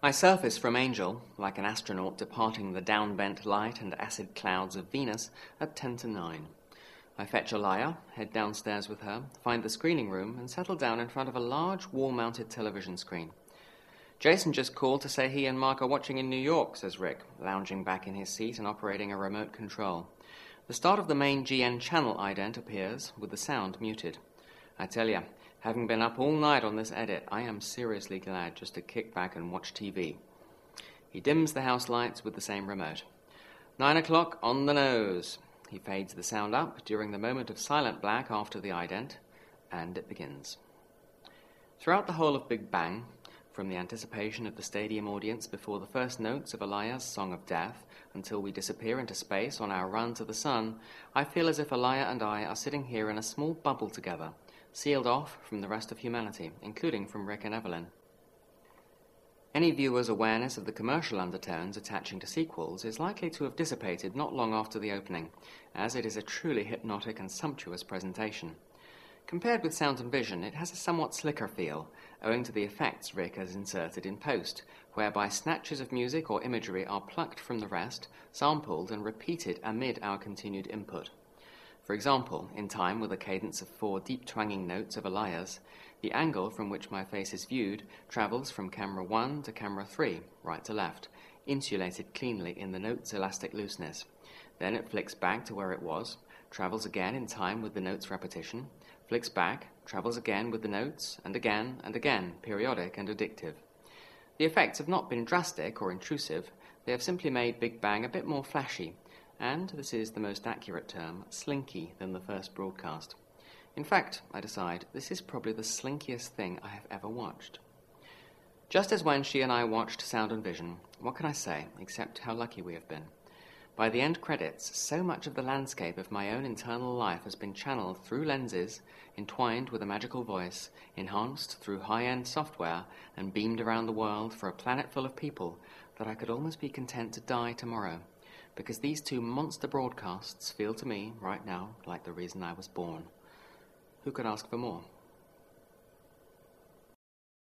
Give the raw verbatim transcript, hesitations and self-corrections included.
I surface from Angel, like an astronaut departing the downbent light and acid clouds of Venus, at ten to nine. I fetch Alaya, head downstairs with her, find the screening room, and settle down in front of a large wall-mounted television screen. Jason just called to say he and Mark are watching in New York, says Rick, lounging back in his seat and operating a remote control. The start of the main G N channel ident appears, with the sound muted. I tell ya, having been up all night on this edit, I am seriously glad just to kick back and watch T V. He dims the house lights with the same remote. Nine o'clock on the nose. He fades the sound up during the moment of silent black after the ident, and it begins. Throughout the whole of Big Bang, from the anticipation of the stadium audience before the first notes of Alaya's Song of Death until we disappear into space on our run to the sun, I feel as if Alaya and I are sitting here in a small bubble together, sealed off from the rest of humanity, including from Rick and Evelyn. Any viewer's awareness of the commercial undertones attaching to sequels is likely to have dissipated not long after the opening, as it is a truly hypnotic and sumptuous presentation. Compared with Sound and Vision, it has a somewhat slicker feel, owing to the effects Rick has inserted in post, whereby snatches of music or imagery are plucked from the rest, sampled and repeated amid our continued input. For example, in time with a cadence of four deep twanging notes of Alaya's, the angle from which my face is viewed travels from camera one to camera three, right to left, insulated cleanly in the note's elastic looseness. Then it flicks back to where it was, travels again in time with the note's repetition, flicks back, travels again with the notes, and again and again, periodic and addictive. The effects have not been drastic or intrusive, they have simply made Big Bang a bit more flashy, and, this is the most accurate term, slinky than the first broadcast. In fact, I decide, this is probably the slinkiest thing I have ever watched. Just as when she and I watched Sound and Vision, what can I say, except how lucky we have been? By the end credits, so much of the landscape of my own internal life has been channeled through lenses, entwined with a magical voice, enhanced through high-end software, and beamed around the world for a planet full of people, that I could almost be content to die tomorrow, because these two monster broadcasts feel to me, right now, like the reason I was born. Who could ask for more?